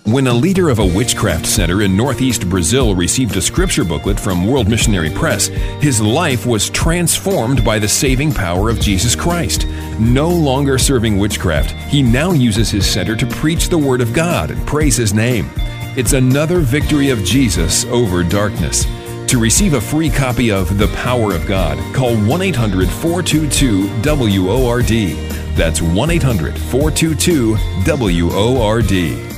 When a leader of a witchcraft center in northeast Brazil received a scripture booklet from World Missionary Press, his life was transformed by the saving power of Jesus Christ. No longer serving witchcraft, he now uses his center to preach the Word of God and praise His name. It's another victory of Jesus over darkness. To receive a free copy of The Power of God, call 1-800-422-WORD. That's 1-800-422-WORD.